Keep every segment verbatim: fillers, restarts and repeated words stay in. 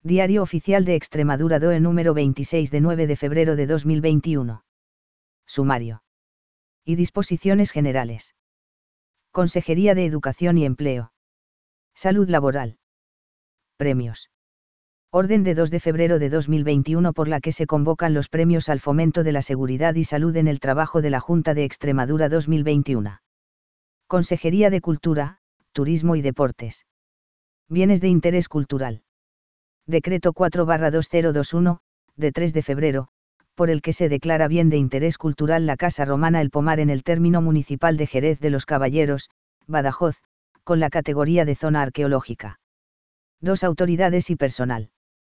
Diario Oficial de Extremadura D O E número veintiséis de nueve de febrero de dos mil veintiuno. Sumario. Y disposiciones generales. Consejería de Educación y Empleo. Salud laboral. Premios. Orden de dos de febrero de dos mil veintiuno por la que se convocan los premios al fomento de la seguridad y salud en el trabajo de la Junta de Extremadura dos mil veintiuno. Consejería de Cultura, Turismo y Deportes. Bienes de interés cultural. Decreto cuatro barra dos mil veintiuno, de tres de febrero, por el que se declara bien de interés cultural la Casa Romana El Pomar en el término municipal de Jerez de los Caballeros, Badajoz, con la categoría de zona arqueológica. Dos autoridades y personal.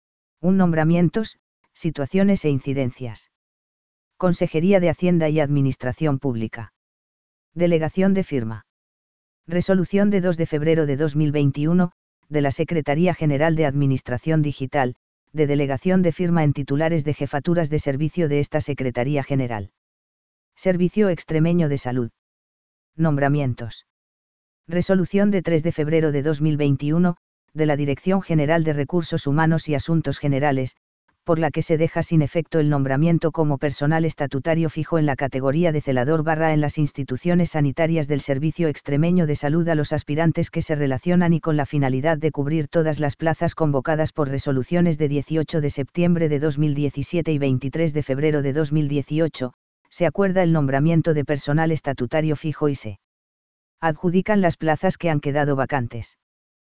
Un nombramientos, situaciones e incidencias. Consejería de Hacienda y Administración Pública. Delegación de firma. Resolución de dos de febrero de dos mil veintiuno, de la Secretaría General de Administración Digital, de delegación de firma en titulares de jefaturas de servicio de esta Secretaría General. Servicio Extremeño de Salud. Nombramientos. Resolución de tres de febrero de dos mil veintiuno, de la Dirección General de Recursos Humanos y Asuntos Generales, por la que se deja sin efecto el nombramiento como personal estatutario fijo en la categoría de celador barra en las instituciones sanitarias del Servicio Extremeño de Salud a los aspirantes que se relacionan y con la finalidad de cubrir todas las plazas convocadas por resoluciones de dieciocho de septiembre de dos mil diecisiete y veintitrés de febrero de dos mil dieciocho, se acuerda el nombramiento de personal estatutario fijo y se adjudican las plazas que han quedado vacantes.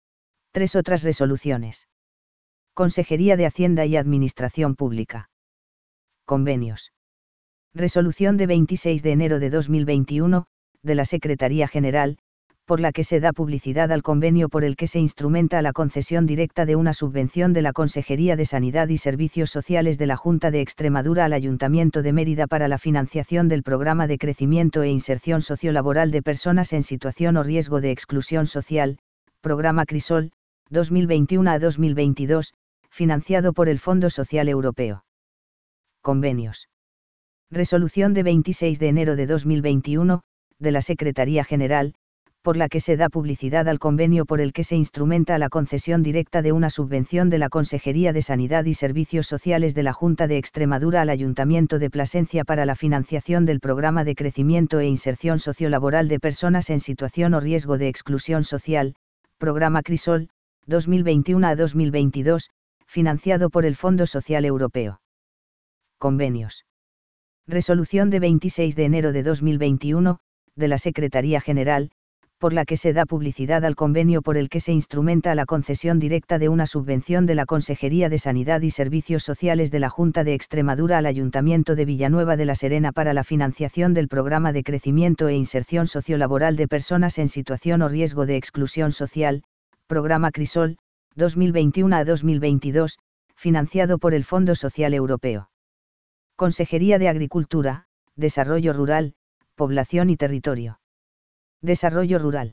Tres otras resoluciones. Consejería de Hacienda y Administración Pública. Convenios. Resolución de veintiséis de enero de dos mil veintiuno, de la Secretaría General, por la que se da publicidad al convenio por el que se instrumenta la concesión directa de una subvención de la Consejería de Sanidad y Servicios Sociales de la Junta de Extremadura al Ayuntamiento de Mérida para la financiación del Programa de Crecimiento e Inserción Sociolaboral de Personas en Situación o Riesgo de Exclusión Social, Programa Crisol, dos mil veintiuno a dos mil veintidós, financiado por el Fondo Social Europeo. Convenios. Resolución de veintiséis de enero de dos mil veintiuno, de la Secretaría General, por la que se da publicidad al convenio por el que se instrumenta la concesión directa de una subvención de la Consejería de Sanidad y Servicios Sociales de la Junta de Extremadura al Ayuntamiento de Plasencia para la financiación del Programa de Crecimiento e Inserción Sociolaboral de Personas en Situación o Riesgo de Exclusión Social, Programa Crisol, dos mil veintiuno a dos mil veintidós, financiado por el Fondo Social Europeo. Convenios. Resolución de veintiséis de enero de dos mil veintiuno, de la Secretaría General, por la que se da publicidad al convenio por el que se instrumenta la concesión directa de una subvención de la Consejería de Sanidad y Servicios Sociales de la Junta de Extremadura al Ayuntamiento de Villanueva de la Serena para la financiación del Programa de Crecimiento e Inserción Sociolaboral de Personas en Situación o Riesgo de Exclusión Social, Programa Crisol, dos mil veintiuno a dos mil veintidós, financiado por el Fondo Social Europeo. Consejería de Agricultura, Desarrollo Rural, Población y Territorio. Desarrollo Rural.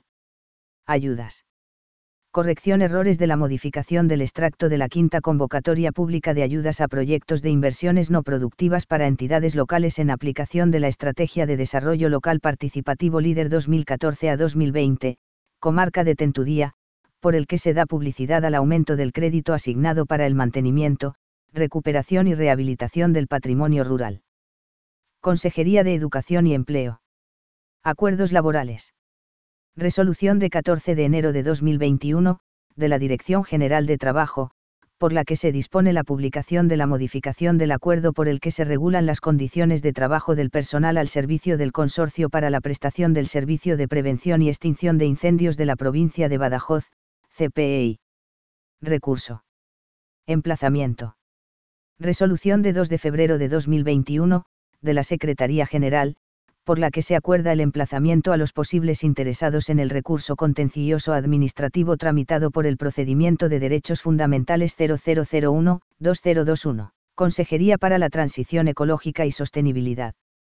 Ayudas. Corrección errores de la modificación del extracto de la quinta convocatoria pública de ayudas a proyectos de inversiones no productivas para entidades locales en aplicación de la Estrategia de Desarrollo Local Participativo Líder dos mil catorce a dos mil veinte, Comarca de Tentudía, por el que se da publicidad al aumento del crédito asignado para el mantenimiento, recuperación y rehabilitación del patrimonio rural. Consejería de Educación y Empleo. Acuerdos laborales. Resolución de catorce de enero de dos mil veintiuno, de la Dirección General de Trabajo, por la que se dispone la publicación de la modificación del acuerdo por el que se regulan las condiciones de trabajo del personal al servicio del Consorcio para la prestación del Servicio de Prevención y Extinción de Incendios de la provincia de Badajoz, C P E I. Recurso. Emplazamiento. Resolución de dos de febrero de dos mil veintiuno, de la Secretaría General, por la que se acuerda el emplazamiento a los posibles interesados en el recurso contencioso administrativo tramitado por el Procedimiento de Derechos Fundamentales cero cero cero uno dos cero dos uno, Consejería para la Transición Ecológica y Sostenibilidad.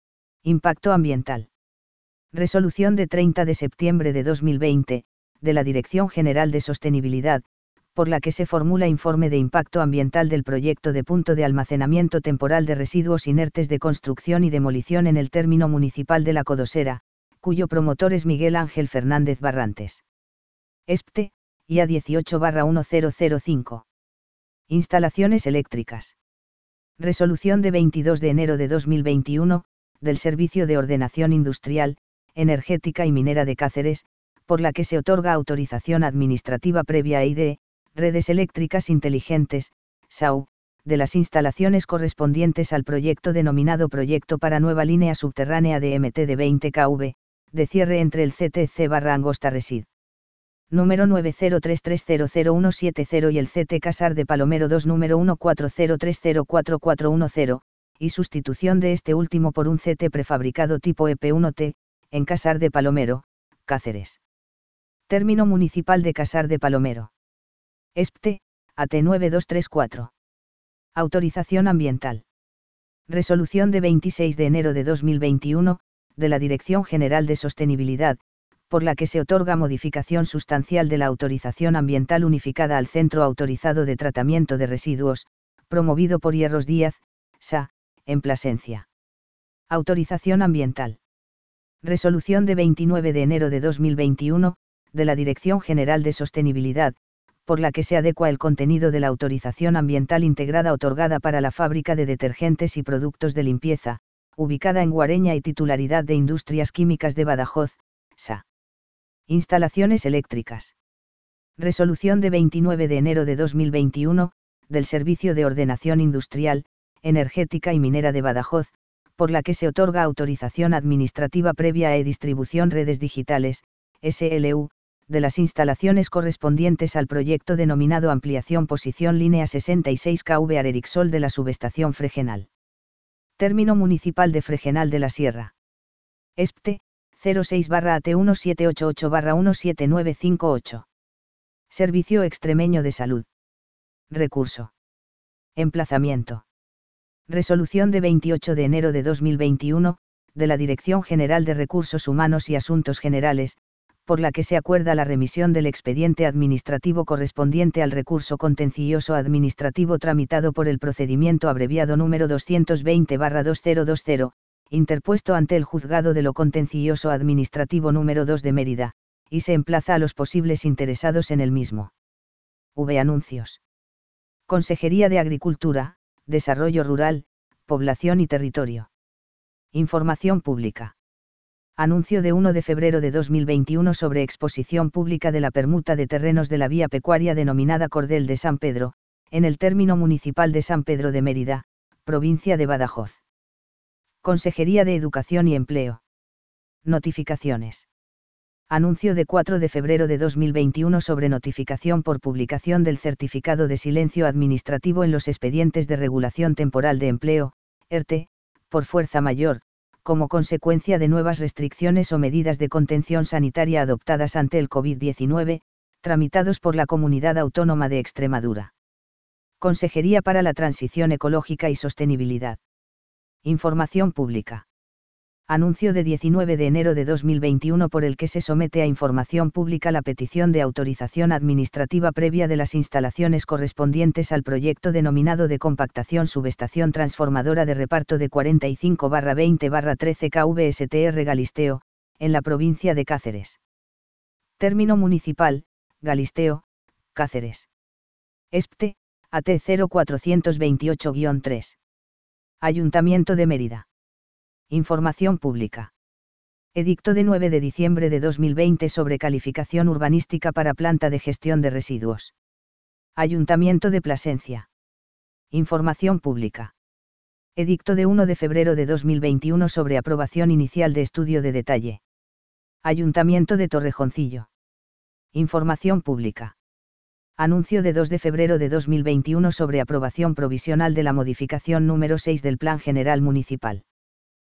Impacto ambiental. Resolución de treinta de septiembre de dos mil veinte, de la Dirección General de Sostenibilidad, por la que se formula informe de impacto ambiental del proyecto de punto de almacenamiento temporal de residuos inertes de construcción y demolición en el término municipal de La Codosera, cuyo promotor es Miguel Ángel Fernández Barrantes. E S P T E, I A dieciocho barra mil cinco. Instalaciones eléctricas. Resolución de veintidós de enero de dos mil veintiuno, del Servicio de Ordenación Industrial, Energética y Minera de Cáceres, por la que se otorga autorización administrativa previa a I D E, Redes Eléctricas Inteligentes, S A U, de las instalaciones correspondientes al proyecto denominado Proyecto para Nueva Línea Subterránea de M T de veinte kilovoltios, de cierre entre el C T C barra Angosta Resid. Número nueve cero tres tres cero cero uno siete cero y el C T Casar de Palomero dos número uno cuatro cero tres cero cuatro cuatro uno cero, y sustitución de este último por un C T prefabricado tipo E P uno T, en Casar de Palomero, Cáceres. Término municipal de Casar de Palomero. E S P T, A T nueve dos tres cuatro. Autorización ambiental. Resolución de veintiséis de enero de dos mil veintiuno, de la Dirección General de Sostenibilidad, por la que se otorga modificación sustancial de la autorización ambiental unificada al Centro Autorizado de Tratamiento de Residuos, promovido por Hierros Díaz, S A, en Plasencia. Autorización ambiental. Resolución de veintinueve de enero de dos mil veintiuno, de la Dirección General de Sostenibilidad, por la que se adecua el contenido de la autorización ambiental integrada otorgada para la fábrica de detergentes y productos de limpieza, ubicada en Guareña y titularidad de Industrias Químicas de Badajoz, S A. Instalaciones eléctricas. Resolución de veintinueve de enero de dos mil veintiuno, del Servicio de Ordenación Industrial, Energética y Minera de Badajoz, por la que se otorga autorización administrativa previa a e-distribución Redes Digitales, S L U, de las instalaciones correspondientes al proyecto denominado Ampliación Posición Línea sesenta y seis kilovoltios Arerixol de la subestación Fregenal. Término municipal de Fregenal de la Sierra. E S P T, cero seis barra A T uno siete ocho ocho barra uno siete nueve cinco ocho. Servicio Extremeño de Salud. Recurso. Emplazamiento. Resolución de veintiocho de enero de dos mil veintiuno, de la Dirección General de Recursos Humanos y Asuntos Generales, por la que se acuerda la remisión del expediente administrativo correspondiente al recurso contencioso administrativo tramitado por el procedimiento abreviado número doscientos veinte barra dos mil veinte, interpuesto ante el Juzgado de lo Contencioso Administrativo número dos de Mérida, y se emplaza a los posibles interesados en el mismo. V. Anuncios. Consejería de Agricultura, Desarrollo Rural, Población y Territorio. Información pública. Anuncio de uno de febrero de dos mil veintiuno sobre exposición pública de la permuta de terrenos de la vía pecuaria denominada Cordel de San Pedro, en el término municipal de San Pedro de Mérida, provincia de Badajoz. Consejería de Educación y Empleo. Notificaciones. Anuncio de cuatro de febrero de dos mil veintiuno sobre notificación por publicación del certificado de silencio administrativo en los expedientes de regulación temporal de empleo, E R T E, por fuerza mayor, como consecuencia de nuevas restricciones o medidas de contención sanitaria adoptadas ante el COVID diecinueve, tramitados por la Comunidad Autónoma de Extremadura. Consejería para la Transición Ecológica y Sostenibilidad. Información pública. Anuncio de diecinueve de enero de dos mil veintiuno por el que se somete a información pública la petición de autorización administrativa previa de las instalaciones correspondientes al proyecto denominado de compactación subestación transformadora de reparto de cuarenta y cinco barra veinte barra trece kilovoltios S T R Galisteo, en la provincia de Cáceres. Término municipal, Galisteo, Cáceres. E S P T, A T cero cuatrocientos veintiocho guion tres. Ayuntamiento de Mérida. Información pública. Edicto de nueve de diciembre de dos mil veinte sobre calificación urbanística para planta de gestión de residuos. Ayuntamiento de Plasencia. Información pública. Edicto de uno de febrero de dos mil veintiuno sobre aprobación inicial de estudio de detalle. Ayuntamiento de Torrejoncillo. Información pública. Anuncio de dos de febrero de dos mil veintiuno sobre aprobación provisional de la modificación número seis del Plan General Municipal.